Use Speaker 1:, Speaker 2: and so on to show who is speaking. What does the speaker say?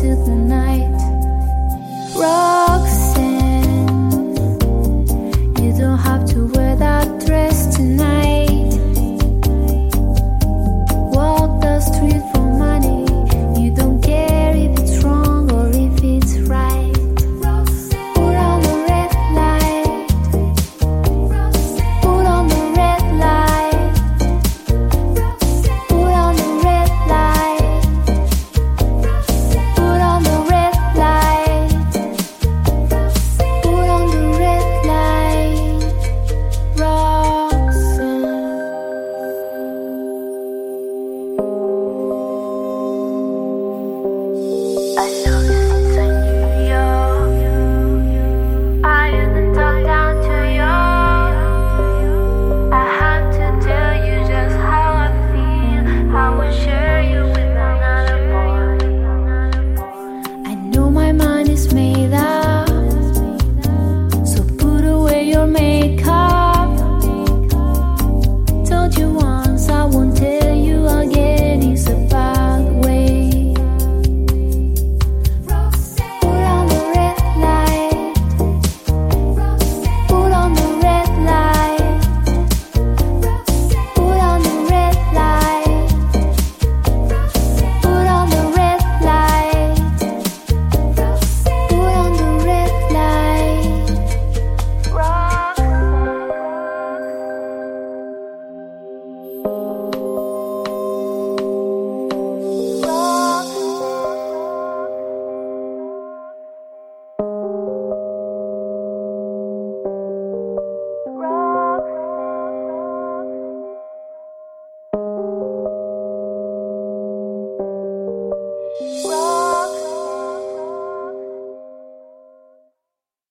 Speaker 1: till the night. Roxanne, you don't have to wear that dress tonight. Walk the street for money, you don't care if it's wrong or if it's right. Put on the red light, put on the red light, put on the red light, put on the red light, put on the red light, Roxanne. I know since I knew you, I didn't talk down to you. I had to tell you just how I feel. I will share you with another boy. I know my mind is made up, so put away your makeup. Told you once, I won't tell you again. It's a bad way. Put on the red light, put on the red light, put on the red light, put on the red light, put on the red light, Roxanne.